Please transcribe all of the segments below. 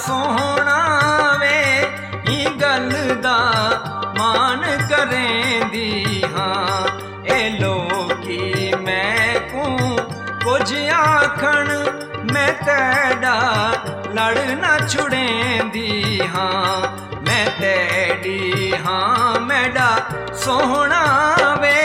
सोहना वे ही गल दा मान करेंदी हाँ। ए लोकी मैं को कुछ आखण मैं तेड़ा लड़ ना छुड़ेंदी हाँ। मैं तेड़ी हाँ मैडा सोहना वे।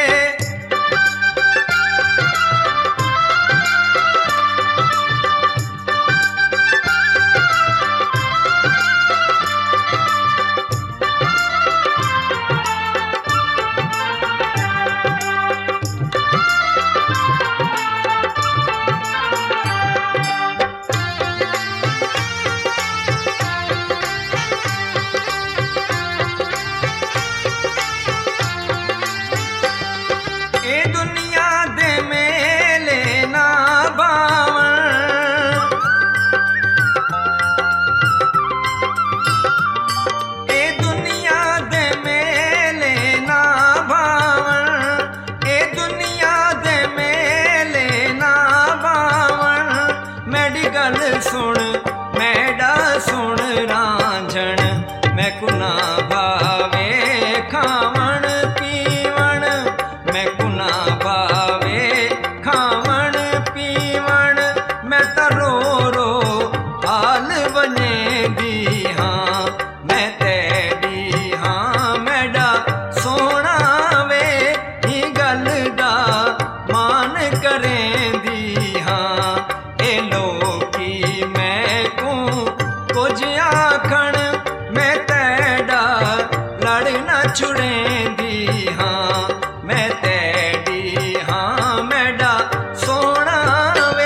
सुन मैडा सुन रांझण मैं कुना भावे खावण पीवण। मैं कुना भावे खावण पीवण। मैं रो रो हाल बनेदी हाँ। मैं तेड़ी हाँ मैडा सोना वे ही गल दा मान करेंदी हाँ। ए लोकी मैं को कुछ आखण मैं तेड़ा लड़ ना छुड़ेंदी हाँ। मैं तेड़ी हाँ मैडा सोना वे।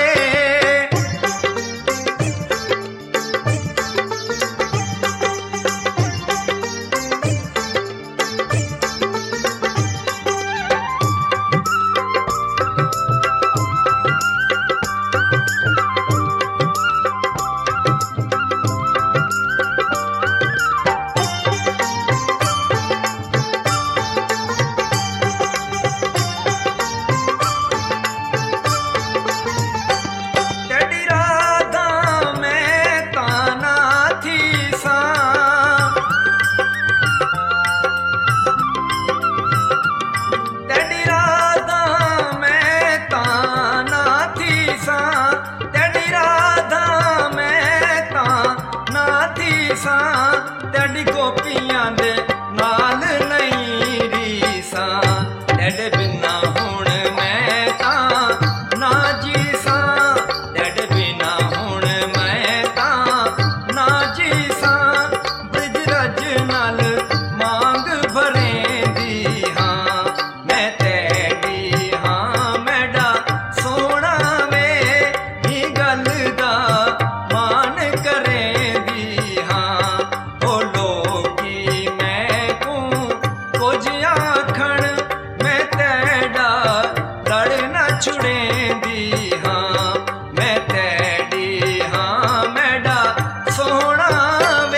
तेरी गोपियां दे नाल नहीं रीसा। तेरे बिना हुण मैं तां ना जीसा। तेरे बिना हुण मैं तां ना जीसा। ब्रिज रज नाल मांग भरेंदी हाँ। मैं तेरी हाँ मैडा सोना वे ही गल दा मान करेंदी हाँ। ओ लोकी मैं को कुछ आखण मैं तेड़ा लड़ ना छुड़ेंदी हाँ। मैं तेड़ी हाँ मैडा सोहना वे।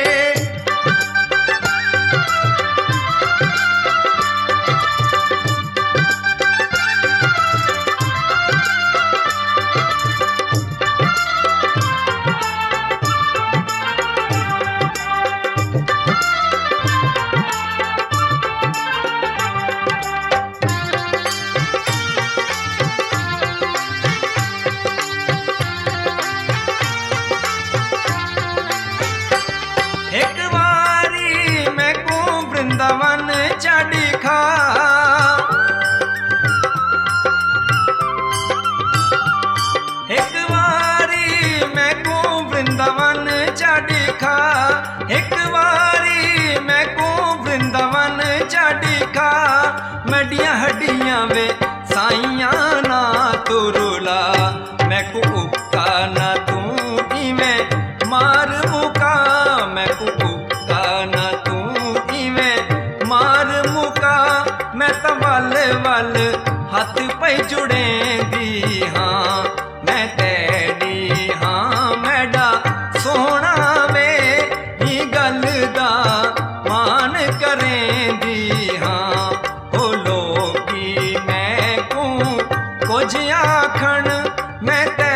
एक बारी मैं को वृंदावन चढ़ी खा। एक बारी मैं को वृंदावन चढ़ी खा। एक बारी मैं को वृंदावन चढ़ी खा। मडिया हड्डियां वे साइयां ना तुरुला। मैं को उक्का ना तू इवें मार मुका। मैं को उक्का ना तू इवें मार मुका। मैं तो वल वल हथ पे जुड़ेंदी हाँ। मैं तेड़ी हाँ मैडा सोहना वे ही गल दा मान करेंदी हाँ। ओ लोकी मैं को कुछ आखण मैं